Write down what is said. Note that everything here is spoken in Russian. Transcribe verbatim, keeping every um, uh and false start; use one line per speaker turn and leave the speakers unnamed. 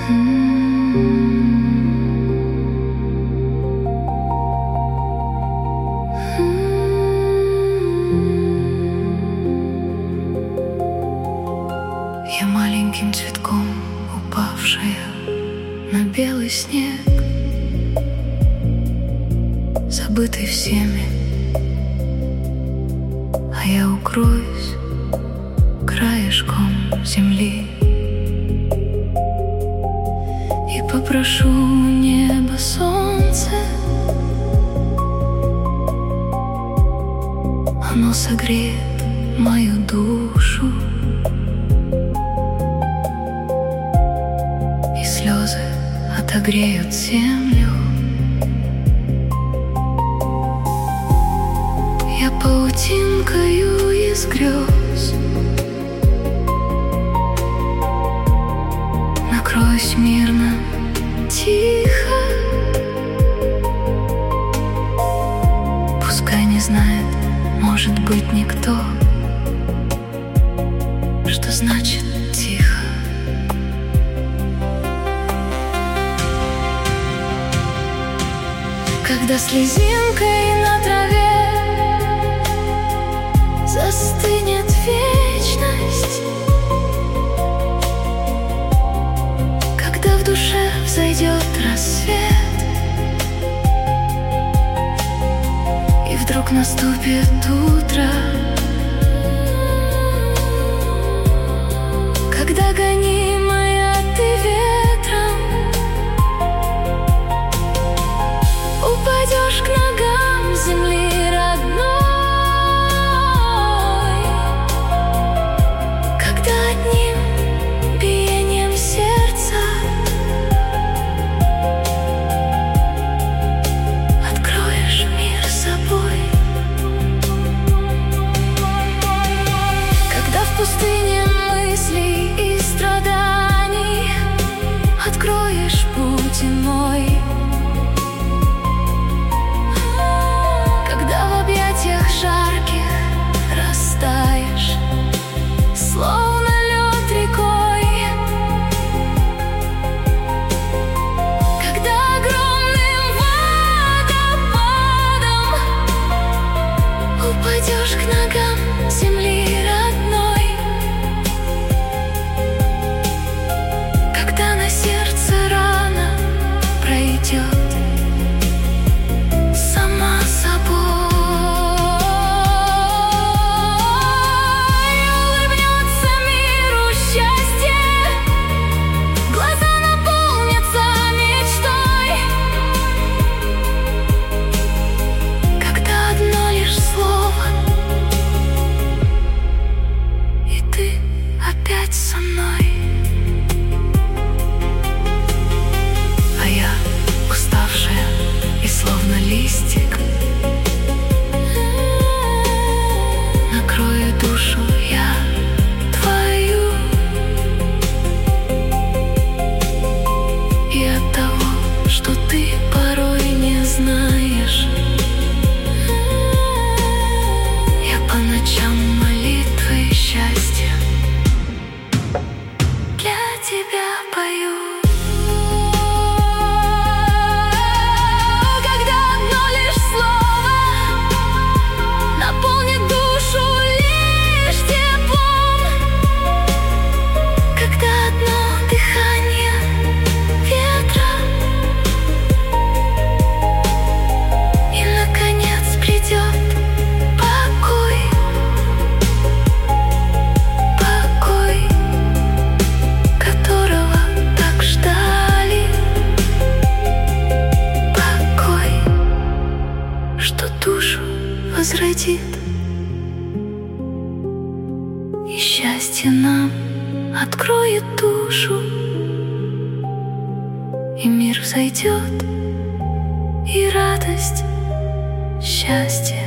Я маленьким цветком, упавшая на белый снег, забытый всеми, а я укроюсь краешком земли и попрошу небо, солнце, оно согреет мою душу, и слезы отогреют землю. Я паутинкою из грез накроюсь мирно, тихо, пускай не знает, может быть, никто, что значит тихо. Когда слезинкой на траве застынет вечность, когда в душе взойдет рассвет, и вдруг наступит утро, когда гонимая ты ветром упадешь к ногам земли родной, когда одним биением сердца откроешь мир собой, когда в пустыне мыслей и страданий откроешь путь иной, жарких растаешь, словно лед рекой, когда огромным водопадом упадешь к ногам земли родной, когда на сердце рана пройдет сама собой. Со мной, а я уставшая и словно листик накрою душу я твою, и от того, что ты порой не знаешь, я по ночам молитвы счастья тебя пою. Когда одно лишь слово наполнит душу лишь теплом, когда одно дыхание ветра и наконец придет покой, покой, которого так ждали, покой, что душу возродит, и счастье нам откроет душу, и мир взойдет, и радость, счастье